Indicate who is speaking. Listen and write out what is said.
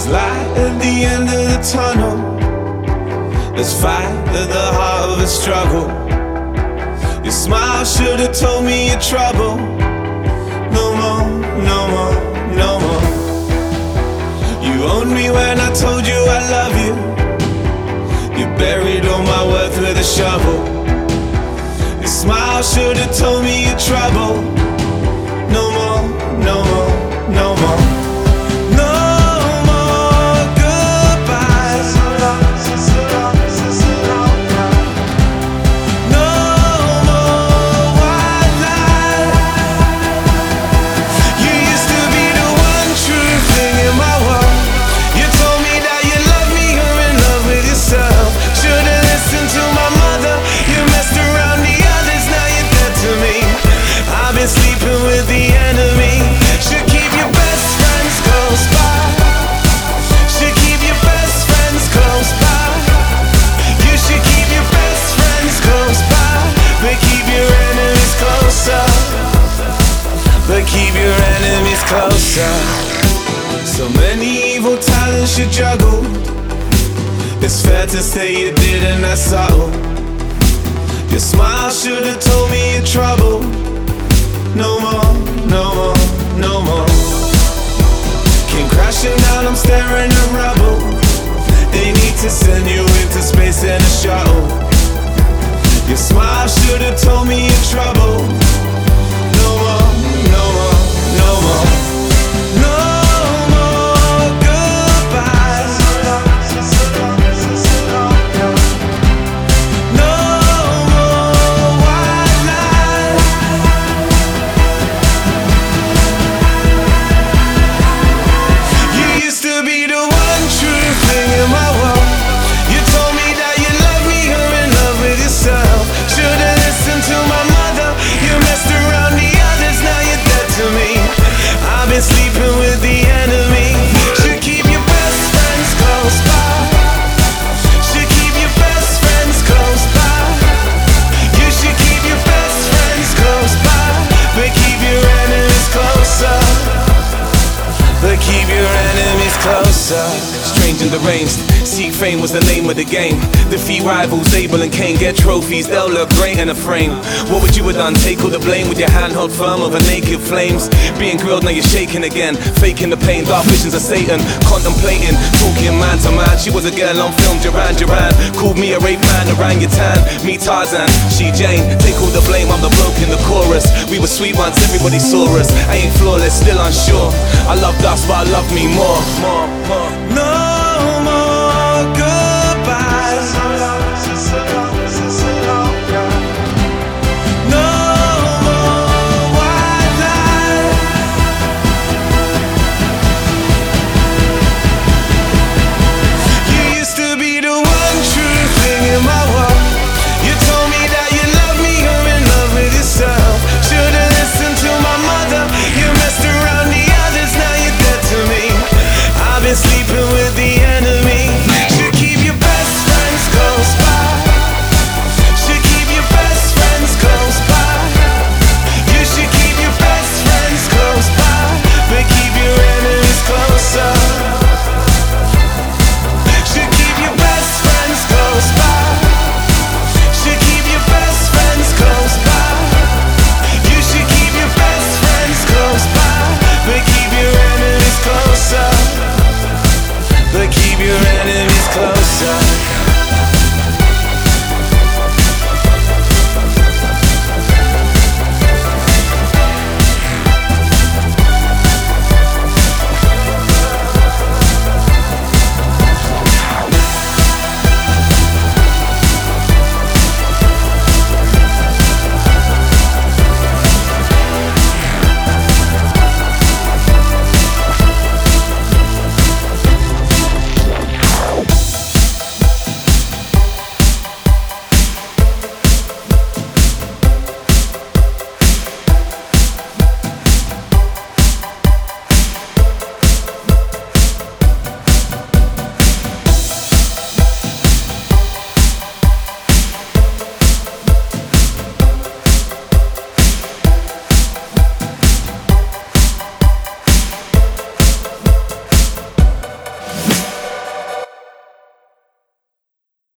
Speaker 1: There's light at the end of the tunnel. There's fight at the heart of the struggle. Your smile should've told me your trouble. No more, no more, no more. You owned me when I told you I love you. You buried all my worth with a shovel. Your smile should've told me your trouble. No more, no more, no more. No more goodbyes. No more white lies. You used to be the one true thing in my world. You told me that you love me, you're in love with yourself. Should've listened to my mother. You messed around the others, now you're dead to me. I've been sleeping with the enemy. Should keep your best friends close by. Should keep your best friends close by. You should keep your best friends close by. But keep your enemies closer. But keep your enemies closer. So many evil talents you juggle. It's fair to say you didn't that subtle. Your smile should've told me your trouble. No more, no more, no more. Came crashing down, I'm staring at rubble. They need to send you into space in a shuttle. Your smile should've told me your trouble. No more, no more, no more. No more goodbyes. No more white lies. You used to be the one true thing in my world. You told me that you love me, you're in love with yourself. Should've listened to my mother. You messed around the others, now you're dead to me. I've been sleeping with the enemy. Should keep your best friends close by. Should keep your best friends close by. You should keep your best friends close by. But keep your enemies closer. But keep your enemies closer. Strange and deranged, seek fame was the name of the game. Defeat rivals, Abel and Cain, get trophies, they'll look great in a frame. What would you have done? Take all the blame with your hand held firm over naked flames. Being grilled, now you're shaking again. Faking the pain, dark visions of Satan. Contemplating, talking man to man. She was a girl on film, Duran Duran. Called me a rape man, orangutan. Me Tarzan, she Jane. Take all the blame, I'm the bloke in the chorus. We were sweet once, everybody saw us. I ain't flawless, still unsure. I loved us, but I love me more. No